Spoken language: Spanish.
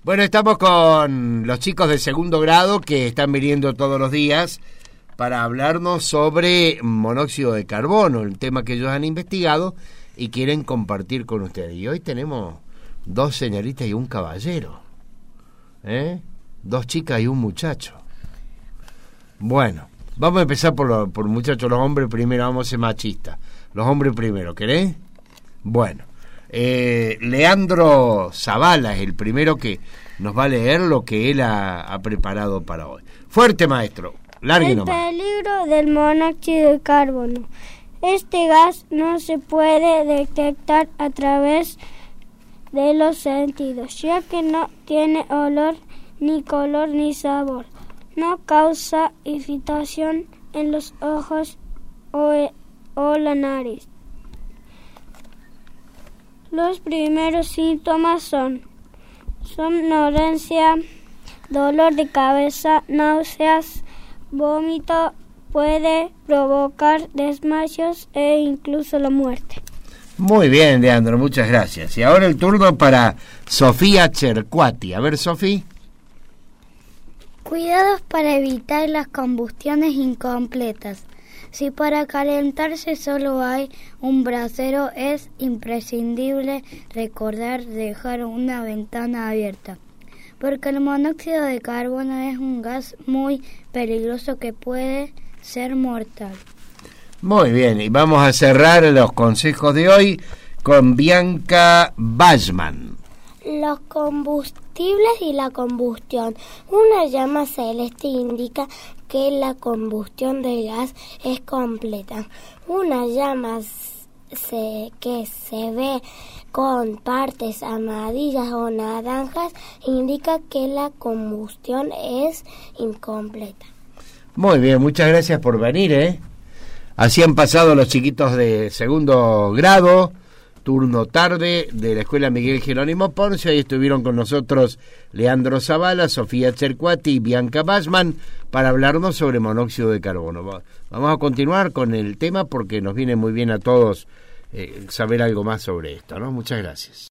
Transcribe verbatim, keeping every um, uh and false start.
Bueno, estamos con los chicos de segundo grado que están viniendo todos los días para hablarnos sobre monóxido de carbono, el tema que ellos han investigado y quieren compartir con ustedes. Y hoy tenemos dos señoritas y un caballero, ¿eh? Dos chicas y un muchacho. Bueno, vamos a empezar por los por muchachos, los hombres primero, vamos a ser machistas. Los hombres primero, ¿querés? Bueno. Eh, Leandro Zavala es el primero que nos va a leer lo que él ha, ha preparado para hoy. Fuerte, maestro, largue El nomás. peligro del monóxido de carbono. Este gas no se puede detectar a través de los sentidos, ya que no tiene olor, ni color, ni sabor. No causa irritación en los ojos o, o la nariz. Los primeros síntomas son somnolencia, dolor de cabeza, náuseas, vómito, puede provocar desmayos e incluso la muerte. Muy bien, Leandro, muchas gracias. Y ahora el turno para Sofía Cercuati. A ver, Sofía. Cuidados para evitar las combustiones incompletas. Si para calentarse solo hay un brasero, es imprescindible recordar dejar una ventana abierta, porque el monóxido de carbono es un gas muy peligroso que puede ser mortal. Muy bien, y vamos a cerrar los consejos de hoy con Bianca Bachman. Los combustibles y la combustión. Una llama celeste indica que la combustión del gas es completa. Una llama se, que se ve con partes amarillas o naranjas indica que la combustión es incompleta. Muy bien, muchas gracias por venir, ¿eh? Así han pasado los chiquitos de segundo grado, turno tarde de la Escuela Miguel Jerónimo Ponce. Ahí estuvieron con nosotros Leandro Zavala, Sofía Cercuati y Bianca Bachman para hablarnos sobre monóxido de carbono. Vamos a continuar con el tema porque nos viene muy bien a todos eh, saber algo más sobre esto, ¿no? Muchas gracias.